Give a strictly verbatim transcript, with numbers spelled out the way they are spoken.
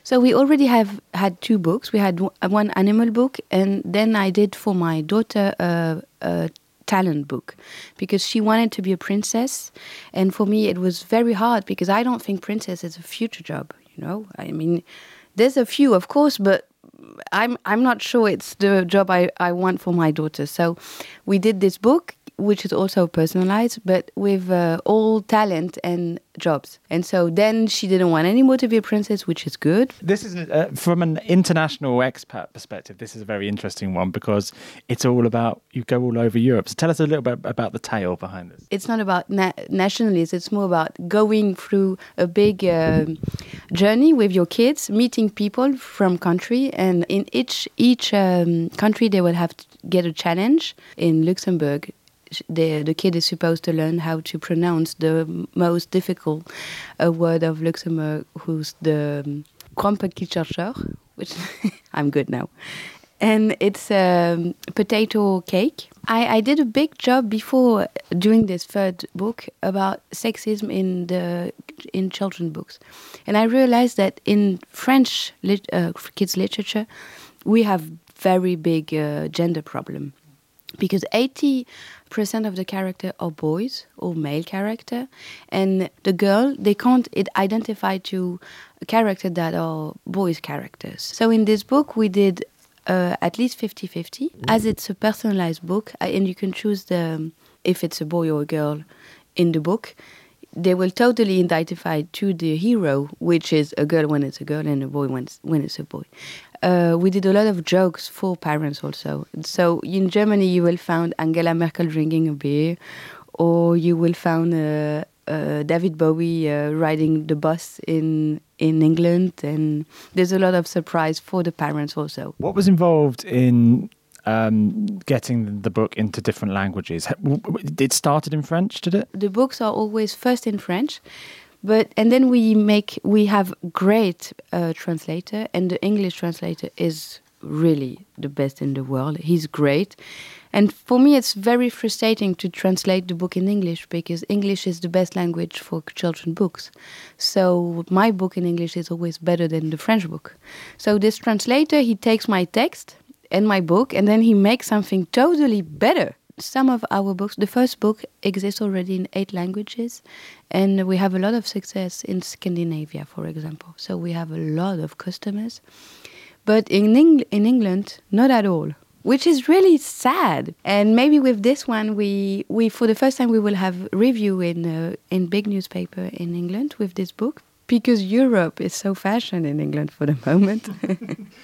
So we already have had two books. We had one animal book, and then I did for my daughter a, a talent book, because she wanted to be a princess. And for me, it was very hard, because I don't think princess is a future job, you know. I mean, there's a few, of course, but I'm I'm not sure it's the job I, I want for my daughter. So we did this book, which is also personalized, but with uh, all talent and jobs. And so then she didn't want anymore to be a princess, which is good. This is, uh, from an international expat perspective, this is a very interesting one, because it's all about, you go all over Europe. So tell us a little bit about the tale behind this. It's not about na- nationalism, it's more about going through a big uh, journey with your kids, meeting people from country, and in each, each um, country they will have to get a challenge. In Luxembourg, The, the kid is supposed to learn how to pronounce the most difficult uh, word of Luxembourg, who's the um, Krumpelkitchercher, which I'm good now. And it's a um, potato cake. I, I did a big job before doing this third book about sexism in the in children's books. And I realized that in French lit, uh, kids literature, we have very big uh, gender problem. Because eighty percent of the character are boys or male character, and the girl, they can't it identify to a character that are boys characters. So in this book we did uh, at least fifty-fifty, as it's a personalized book, and you can choose the if it's a boy or a girl in the book. They will totally identify to the hero, which is a girl when it's a girl and a boy when it's, when it's a boy. Uh, we did a lot of jokes for parents also. So in Germany you will find Angela Merkel drinking a beer, or you will find uh, uh, David Bowie uh, riding the bus in in England, and there's a lot of surprise for the parents also. What was involved in um, getting the book into different languages? It started in French, did it? The books are always first in French. But and then we make we have great uh, translator, and the English translator is really the best in the world. He's great, and for me it's very frustrating to translate the book in English, because English is the best language for children books. So my book in English is always better than the French book. So this translator, he takes my text and my book, and then he makes something totally better. Some of our books, the first book exists already in eight languages, and we have a lot of success in Scandinavia, for example. So we have a lot of customers. But in, Eng- in England, not at all, which is really sad. And maybe with this one, we, we for the first time, we will have review in uh, in big newspaper in England with this book, because Europe is so fashion in England for the moment.